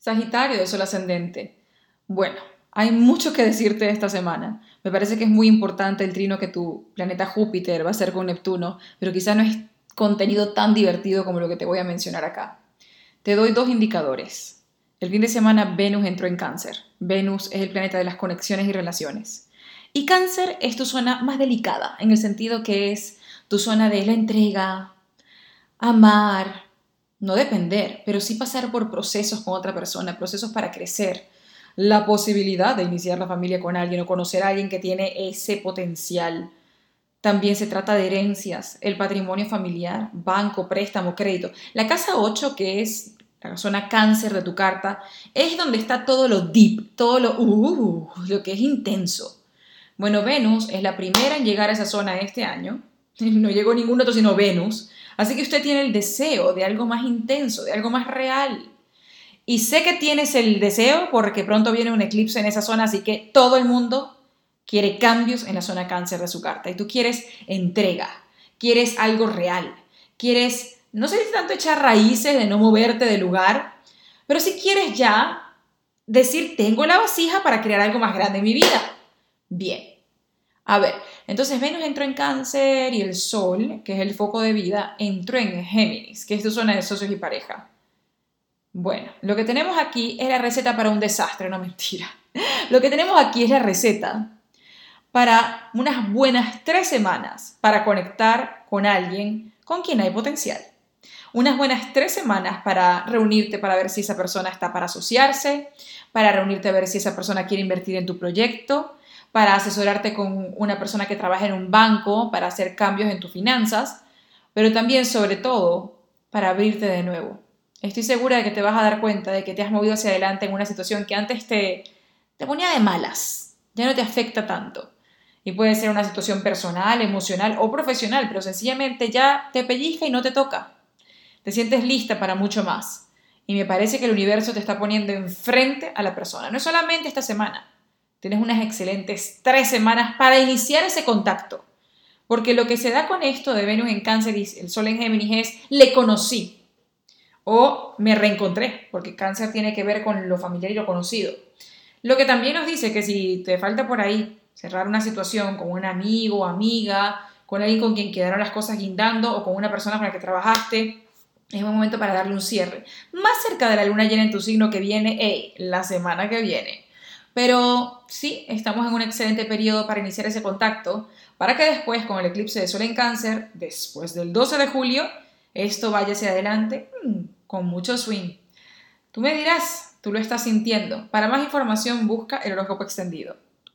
Sagitario de Sol ascendente. Bueno, hay mucho que decirte esta semana. Me parece que es muy importante el trino que tu planeta Júpiter va a hacer con Neptuno, pero quizá no es contenido tan divertido como lo que te voy a mencionar acá. Te doy dos indicadores. El fin de semana Venus entró en Cáncer. Venus es el planeta de las conexiones y relaciones. Y Cáncer es tu zona más delicada, en el sentido que es tu zona de la entrega, amar, no depender, pero sí pasar por procesos con otra persona, procesos para crecer, la posibilidad de iniciar la familia con alguien o conocer a alguien que tiene ese potencial. También se trata de herencias, el patrimonio familiar, banco, préstamo, crédito. La casa 8, que es la zona cáncer de tu carta, es donde está todo lo deep, todo lo que es intenso. Bueno, Venus es la primera en llegar a esa zona este año. No llegó ningún otro sino Venus. Así que usted tiene el deseo de algo más intenso, de algo más real. Y sé que tienes el deseo porque pronto viene un eclipse en esa zona, así que todo el mundo quiere cambios en la zona cáncer de su carta. Y tú quieres entrega, quieres algo real, quieres, no sé si tanto echar raíces de no moverte del lugar, pero si quieres ya decir, tengo la vasija para crear algo más grande en mi vida. Bien. A ver, entonces Venus entró en Cáncer y el Sol, que es el foco de vida, entró en Géminis, que es tu zona de socios y pareja. Bueno, lo que tenemos aquí es la receta para un desastre, no mentira. Lo que tenemos aquí es la receta para unas buenas 3 semanas para conectar con alguien con quien hay potencial. Unas buenas 3 semanas para reunirte para ver si esa persona está para asociarse, para reunirte a ver si esa persona quiere invertir en tu proyecto, para asesorarte con una persona que trabaja en un banco, para hacer cambios en tus finanzas, pero también, sobre todo, para abrirte de nuevo. Estoy segura de que te vas a dar cuenta de que te has movido hacia adelante en una situación que antes te ponía de malas, ya no te afecta tanto. Y puede ser una situación personal, emocional o profesional, pero sencillamente ya te pellizca y no te toca. Te sientes lista para mucho más. Y me parece que el universo te está poniendo enfrente a la persona. No es solamente esta semana. Tienes unas excelentes 3 semanas para iniciar ese contacto. Porque lo que se da con esto de Venus en Cáncer y el Sol en Géminis es le conocí o me reencontré, porque Cáncer tiene que ver con lo familiar y lo conocido. Lo que también nos dice que si te falta por ahí cerrar una situación con un amigo o amiga, con alguien con quien quedaron las cosas guindando o con una persona con la que trabajaste, es un momento para darle un cierre. Más cerca de la luna llena en tu signo que viene, la semana que viene. Pero sí, estamos en un excelente periodo para iniciar ese contacto, para que después, con el eclipse de Sol en Cáncer, después del 12 de julio, esto vaya hacia adelante con mucho swing. Tú me dirás, tú lo estás sintiendo. Para más información busca el horóscopo extendido.